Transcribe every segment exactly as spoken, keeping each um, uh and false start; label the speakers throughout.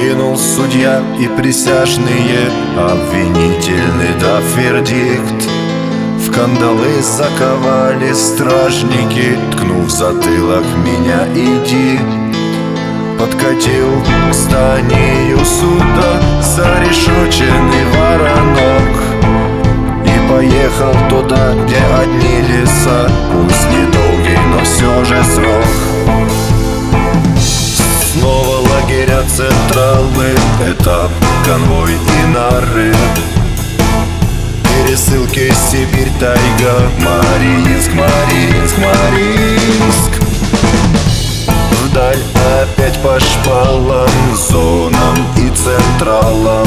Speaker 1: Кинул судья и присяжные обвинительный дав вердикт. В кандалы заковали стражники, ткнув в затылок: меня иди. Подкатил к зданию суда зарешоченный воронок и поехал туда, где одни леса, пусть недолгий, но все же срок. Снова лагеря централы, этап, конвой и нары, пересылки Сибирь, тайга, Мариинск, Мариинск, Мариинск. Вдаль опять по шпалам, зонам и централам.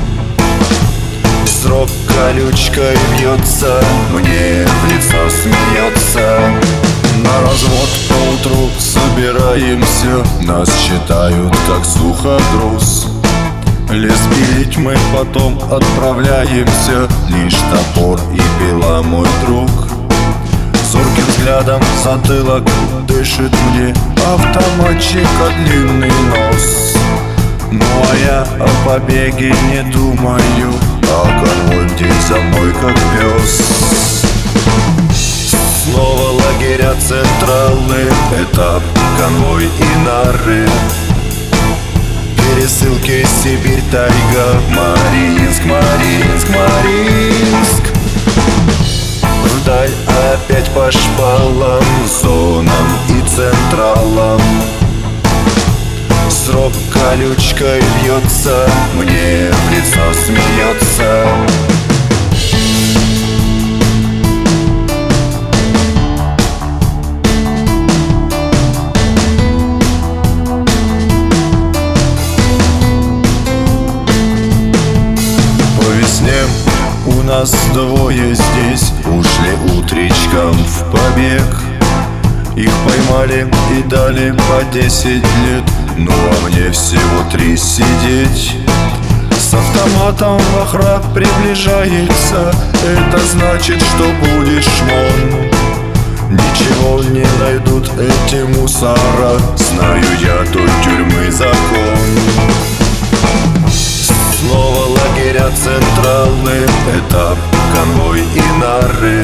Speaker 1: Срок колючкой бьется, мне в лицо смеется. На развод поутру собираемся, нас считают как сухогруз. Лес пилить мы потом отправляемся, лишь топор и пила, мой друг. Зорким взглядом затылок дышит мне автоматчика длинный нос. Ну а я о побеге не думаю, а конвой бдит за мной как пес. Снова лагеря централы, этап, конвой и нары, пересылки Сибирь, тайга, Мариинск, Мариинск, Мариинск. Вдаль опять по шпалам, зонам и централам. Срок колючкой бьется, мне в лицо смеется. У нас двое здесь ушли утречком в побег. Их поймали и дали по десять лет, ну а мне всего три сидеть. С автоматом в охрап приближается, это значит, что будет шмон. Ничего не найдут эти мусора, знаю я той тюрьмы закон. Снова лагеря централы, этап, конвой и нары,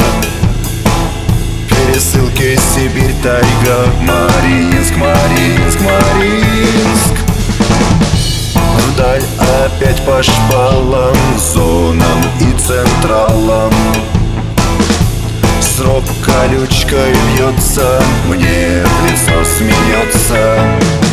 Speaker 1: пересылки Сибирь, тайга, Мариинск, Мариинск, Мариинск. Вдаль опять по шпалам, зонам и централам. Срок колючкой бьется, мне в лицо смеется.